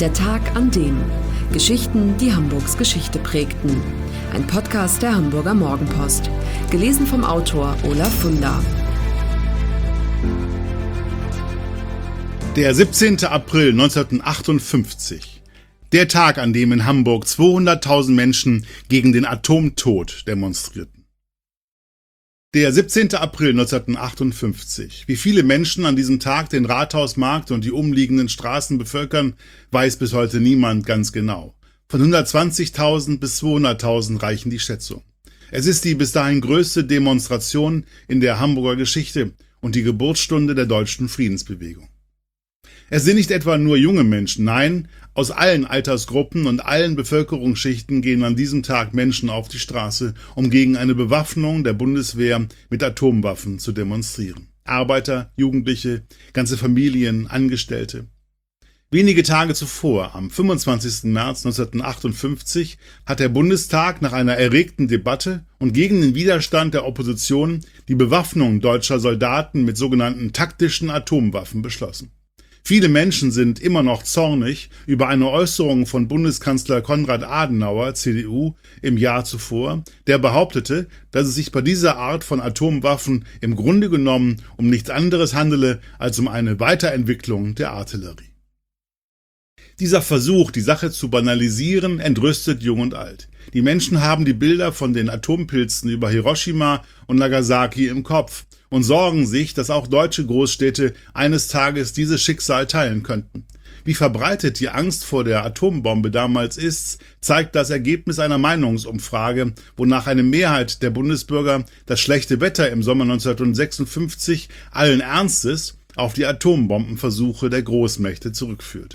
Der Tag an dem. Geschichten, die Hamburgs Geschichte prägten. Ein Podcast der Hamburger Morgenpost. Gelesen vom Autor Olaf Funder. Der 17. April 1958. Der Tag, an dem in Hamburg 200.000 Menschen gegen den Atomtod demonstrierten. Der 17. April 1958. Wie viele Menschen an diesem Tag den Rathausmarkt und die umliegenden Straßen bevölkern, weiß bis heute niemand ganz genau. Von 120.000 bis 200.000 reichen die Schätzungen. Es ist die bis dahin größte Demonstration in der Hamburger Geschichte und die Geburtsstunde der deutschen Friedensbewegung. Es sind nicht etwa nur junge Menschen, nein, aus allen Altersgruppen und allen Bevölkerungsschichten gehen an diesem Tag Menschen auf die Straße, um gegen eine Bewaffnung der Bundeswehr mit Atomwaffen zu demonstrieren. Arbeiter, Jugendliche, ganze Familien, Angestellte. Wenige Tage zuvor, am 25. März 1958, hat der Bundestag nach einer erregten Debatte und gegen den Widerstand der Opposition die Bewaffnung deutscher Soldaten mit sogenannten taktischen Atomwaffen beschlossen. Viele Menschen sind immer noch zornig über eine Äußerung von Bundeskanzler Konrad Adenauer, CDU, im Jahr zuvor, der behauptete, dass es sich bei dieser Art von Atomwaffen im Grunde genommen um nichts anderes handele als um eine Weiterentwicklung der Artillerie. Dieser Versuch, die Sache zu banalisieren, entrüstet Jung und Alt. Die Menschen haben die Bilder von den Atompilzen über Hiroshima und Nagasaki im Kopf und sorgen sich, dass auch deutsche Großstädte eines Tages dieses Schicksal teilen könnten. Wie verbreitet die Angst vor der Atombombe damals ist, zeigt das Ergebnis einer Meinungsumfrage, wonach eine Mehrheit der Bundesbürger das schlechte Wetter im Sommer 1956 allen Ernstes auf die Atombombenversuche der Großmächte zurückführt.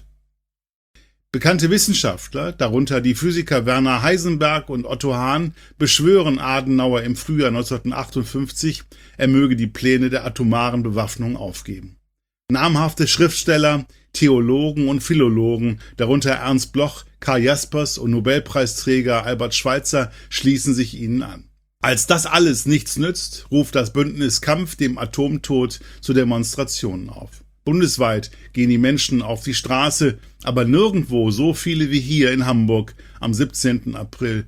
Bekannte Wissenschaftler, darunter die Physiker Werner Heisenberg und Otto Hahn, beschwören Adenauer im Frühjahr 1958, er möge die Pläne der atomaren Bewaffnung aufgeben. Namhafte Schriftsteller, Theologen und Philologen, darunter Ernst Bloch, Karl Jaspers und Nobelpreisträger Albert Schweitzer, schließen sich ihnen an. Als das alles nichts nützt, ruft das Bündnis Kampf dem Atomtod zu Demonstrationen auf. Bundesweit gehen die Menschen auf die Straße, aber nirgendwo so viele wie hier in Hamburg am 17. April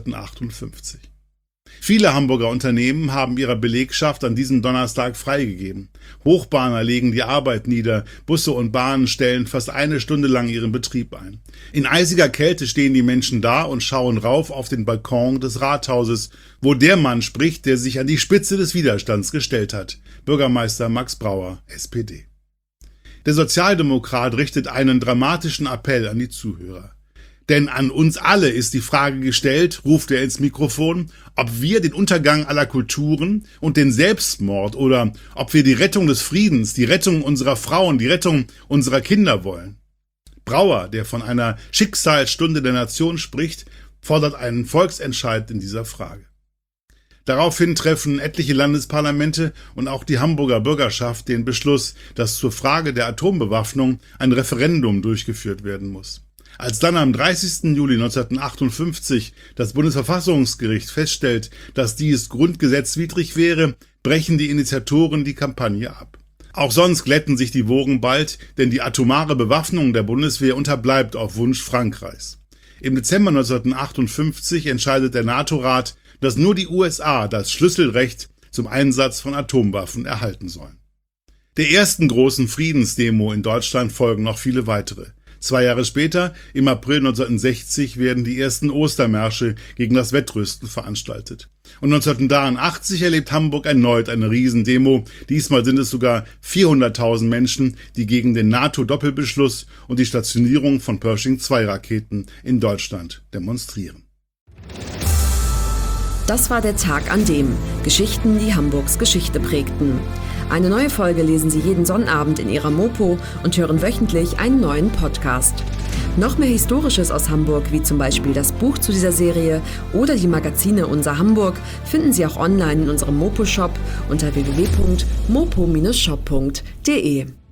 1958. Viele Hamburger Unternehmen haben ihrer Belegschaft an diesem Donnerstag freigegeben. Hochbahner legen die Arbeit nieder, Busse und Bahnen stellen fast eine Stunde lang ihren Betrieb ein. In eisiger Kälte stehen die Menschen da und schauen rauf auf den Balkon des Rathauses, wo der Mann spricht, der sich an die Spitze des Widerstands gestellt hat, Bürgermeister Max Brauer, SPD. Der Sozialdemokrat richtet einen dramatischen Appell an die Zuhörer. Denn an uns alle ist die Frage gestellt, ruft er ins Mikrofon, ob wir den Untergang aller Kulturen und den Selbstmord oder ob wir die Rettung des Friedens, die Rettung unserer Frauen, die Rettung unserer Kinder wollen. Brauer, der von einer Schicksalsstunde der Nation spricht, fordert einen Volksentscheid in dieser Frage. Daraufhin treffen etliche Landesparlamente und auch die Hamburger Bürgerschaft den Beschluss, dass zur Frage der Atombewaffnung ein Referendum durchgeführt werden muss. Als dann am 30. Juli 1958 das Bundesverfassungsgericht feststellt, dass dies grundgesetzwidrig wäre, brechen die Initiatoren die Kampagne ab. Auch sonst glätten sich die Wogen bald, denn die atomare Bewaffnung der Bundeswehr unterbleibt auf Wunsch Frankreichs. Im Dezember 1958 entscheidet der NATO-Rat, dass nur die USA das Schlüsselrecht zum Einsatz von Atomwaffen erhalten sollen. Der ersten großen Friedensdemo in Deutschland folgen noch viele weitere. 2 Jahre später, im April 1960, werden die ersten Ostermärsche gegen das Wettrüsten veranstaltet. Und 1983 erlebt Hamburg erneut eine Riesendemo. Diesmal sind es sogar 400.000 Menschen, die gegen den NATO-Doppelbeschluss und die Stationierung von Pershing-2-Raketen in Deutschland demonstrieren. Das war der Tag an dem. Geschichten, die Hamburgs Geschichte prägten. Eine neue Folge lesen Sie jeden Sonnabend in Ihrer Mopo und hören wöchentlich einen neuen Podcast. Noch mehr Historisches aus Hamburg, wie zum Beispiel das Buch zu dieser Serie oder die Magazine Unser Hamburg, finden Sie auch online in unserem Mopo-Shop unter www.mopo-shop.de.